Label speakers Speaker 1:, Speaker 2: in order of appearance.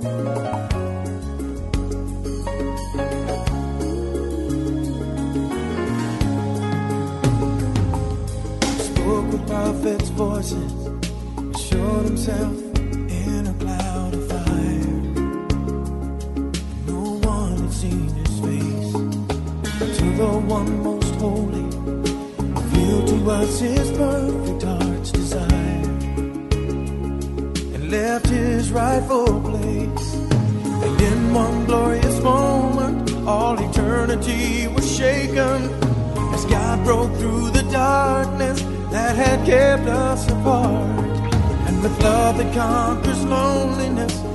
Speaker 1: Spoke with prophets' voices, showed himself in a cloud of fire. No one had seen his face until the one most holy revealed to us his perfect heart's desire and left his rightful place. And in one glorious moment, all eternity was shaken as God broke through the darkness that had kept us apart. And with love that conquers loneliness,